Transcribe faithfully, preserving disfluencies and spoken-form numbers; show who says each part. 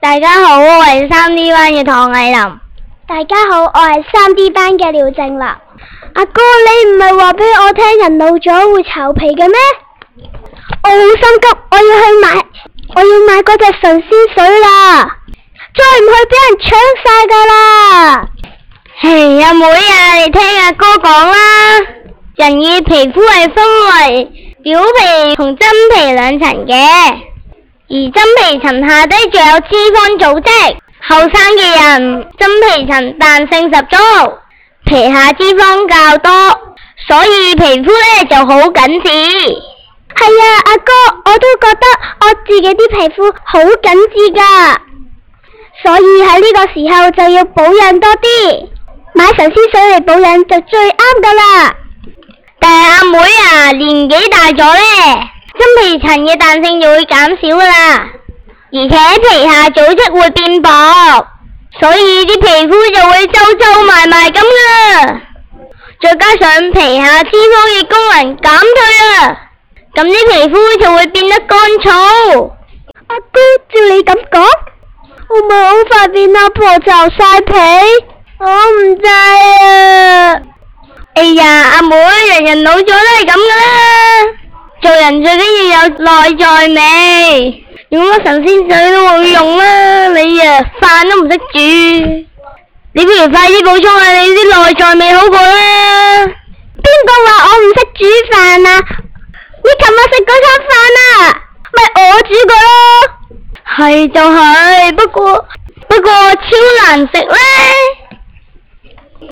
Speaker 1: 大家好，我係三 D 班嘅唐藝林。
Speaker 2: 大家好，我係三 D 班嘅廖正立。阿哥，你唔係話俾我聽人老咗會巢皮嘅咩？我好心急，我要去買，我要買嗰隻神仙水啦！再唔去俾人搶晒噶啦！
Speaker 1: 嘿，阿妹啊，你聽阿哥講啦。人嘅皮膚係分為表皮同真皮兩層嘅，而真皮層下低仲有脂肪組織。後生嘅人真皮層彈性十足，皮下脂肪較多，所以皮膚呢就好緊緻。
Speaker 2: 係啊，阿哥，我都覺得我自己啲皮膚好緊緻噶，所以喺呢個時候就要保養多啲，買神仙水嚟保養就最啱噶啦。
Speaker 1: 但係阿妹啊，年紀大咗呢，真皮層嘅彈性就會減少噶啦，而且皮下組織會變薄，所以啲皮膚就會皺皺埋埋咁噶。再加上皮下脂肪嘅功能減退啦，咁啲皮膚就會變得乾燥。
Speaker 2: 阿哥，照你咁講，會唔會好快變阿婆皺晒皮？我唔制啊！
Speaker 1: 哎呀，阿妹，人人老咗都係咁噶啦，做人最緊要有內在美，用乜神仙水都冇用啦。你啊，飯都唔識煮，你不如快啲補充下你啲內在美好過啦。
Speaker 2: 邊個話我唔識煮飯啊？你琴日食嗰餐飯啊，咪我煮過咯。
Speaker 1: 係就係，不過不過超難食咧。